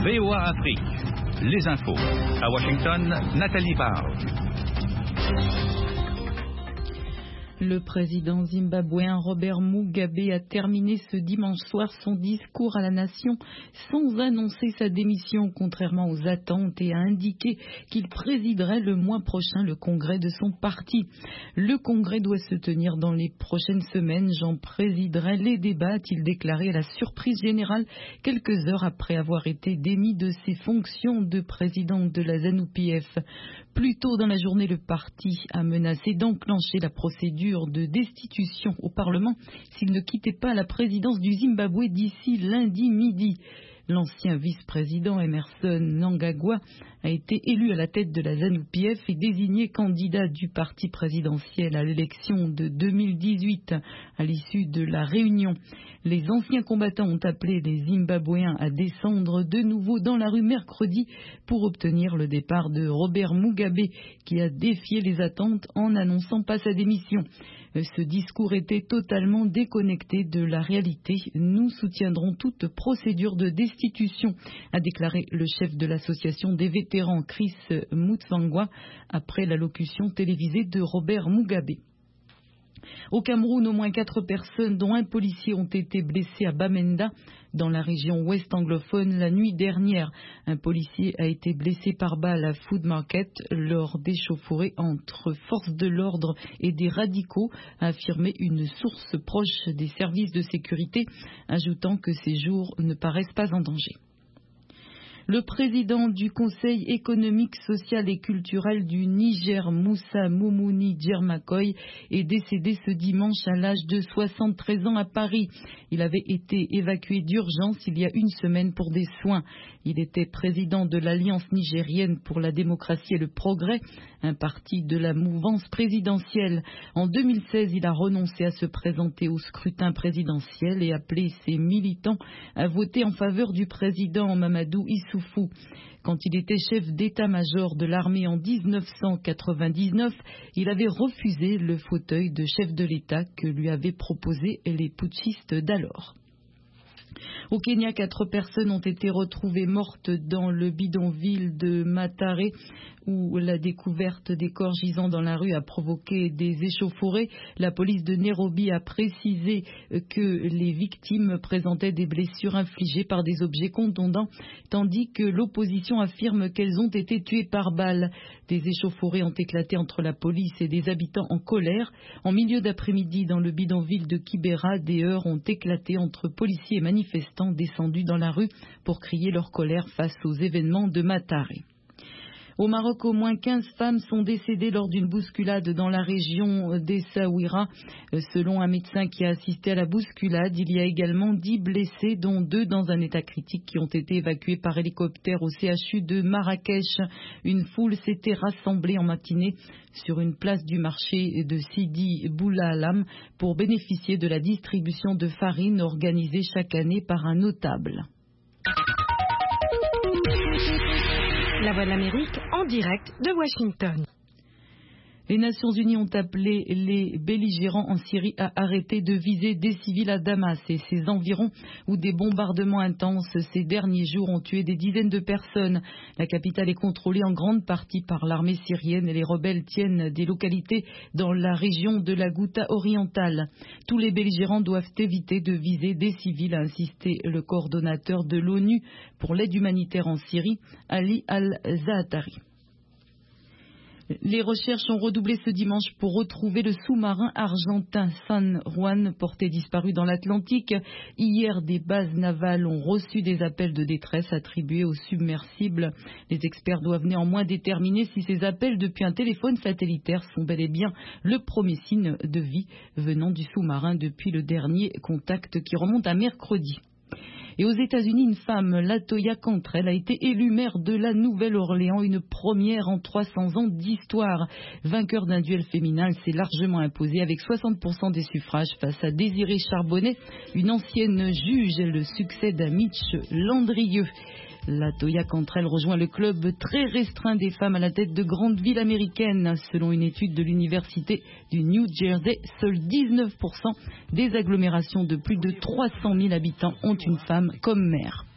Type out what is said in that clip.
VOA Afrique, les infos. À Washington, Nathalie Barge. Le président zimbabwéen Robert Mugabe a terminé ce dimanche soir son discours à la nation sans annoncer sa démission, contrairement aux attentes, et a indiqué qu'il présiderait le mois prochain le congrès de son parti. Le congrès doit se tenir dans les prochaines semaines. J'en présiderai les débats, a-t-il déclaré à la surprise générale quelques heures après avoir été démis de ses fonctions de président de la ZANU-PF. Plus tôt dans la journée, le parti a menacé d'enclencher la procédure de destitution au Parlement s'il ne quittait pas la présidence du Zimbabwe d'ici lundi midi. L'ancien vice-président Emmerson Mnangagwa a été élu à la tête de la ZANU-PF et désigné candidat du parti présidentiel à l'élection de 2018 à l'issue de la réunion. Les anciens combattants ont appelé les Zimbabwéens à descendre de nouveau dans la rue mercredi pour obtenir le départ de Robert Mugabe, qui a défié les attentes en n'annonçant pas sa démission. Ce discours était totalement déconnecté de la réalité. Nous soutiendrons toute procédure de destitution, a déclaré le chef de l'association des vétérans Chris Mutsvangwa après l'allocution télévisée de Robert Mugabe. Au Cameroun, au moins 4 personnes, dont un policier, ont été blessées à Bamenda, dans la région ouest anglophone, la nuit dernière. Un policier a été blessé par balle à Food Market lors d'échauffourées entre forces de l'ordre et des radicaux, a affirmé une source proche des services de sécurité, ajoutant que ces jours ne paraissent pas en danger. Le président du Conseil économique, social et culturel du Niger, Moussa Moumouni Djermakoy, est décédé ce dimanche à l'âge de 73 ans à Paris. Il avait été évacué d'urgence il y a une semaine pour des soins. Il était président de l'Alliance nigérienne pour la démocratie et le progrès, un parti de la mouvance présidentielle. En 2016, il a renoncé à se présenter au scrutin présidentiel et appelé ses militants à voter en faveur du président Mamadou Issoufou. Quand il était chef d'état-major de l'armée en 1999, il avait refusé le fauteuil de chef de l'État que lui avaient proposé les putschistes d'alors. Au Kenya, 4 personnes ont été retrouvées mortes dans le bidonville de Mathare, où la découverte des corps gisant dans la rue a provoqué des échauffourées. La police de Nairobi a précisé que les victimes présentaient des blessures infligées par des objets contondants, tandis que l'opposition affirme qu'elles ont été tuées par balles. Des échauffourées ont éclaté entre la police et des habitants en colère. En milieu d'après-midi, dans le bidonville de Kibera, des heurts ont éclaté entre policiers et manifestants descendus dans la rue pour crier leur colère face aux événements de Mathare. Au Maroc, au moins 15 femmes sont décédées lors d'une bousculade dans la région d'Essaouira. Selon un médecin qui a assisté à la bousculade, il y a également 10 blessés, dont 2 dans un état critique, qui ont été évacués par hélicoptère au CHU de Marrakech. Une foule s'était rassemblée en matinée sur une place du marché de Sidi Boulalam pour bénéficier de la distribution de farine organisée chaque année par un notable. La Voix de l'Amérique en direct de Washington. Les Nations Unies ont appelé les belligérants en Syrie à arrêter de viser des civils à Damas et ses environs, où des bombardements intenses ces derniers jours ont tué des dizaines de personnes. La capitale est contrôlée en grande partie par l'armée syrienne et les rebelles tiennent des localités dans la région de la Ghouta orientale. Tous les belligérants doivent éviter de viser des civils, a insisté le coordonnateur de l'ONU pour l'aide humanitaire en Syrie, Ali Al-Zaatari. Les recherches ont redoublé ce dimanche pour retrouver le sous-marin argentin San Juan, porté disparu dans l'Atlantique. Hier, des bases navales ont reçu des appels de détresse attribués aux submersibles. Les experts doivent néanmoins déterminer si ces appels depuis un téléphone satellitaire sont bel et bien le premier signe de vie venant du sous-marin depuis le dernier contact qui remonte à mercredi. Et aux États-Unis, une femme, Latoya Cantrell, a été élue maire de la Nouvelle-Orléans, une première en 300 ans d'histoire. Vainqueur d'un duel féminin, elle s'est largement imposée avec 60% des suffrages face à Désirée Charbonnet, une ancienne juge. Elle succède à Mitch Landrieux. Latoya Cantrell rejoint le club très restreint des femmes à la tête de grandes villes américaines. Selon une étude de l'université du New Jersey, seuls 19% des agglomérations de plus de 300 000 habitants ont une femme comme maire.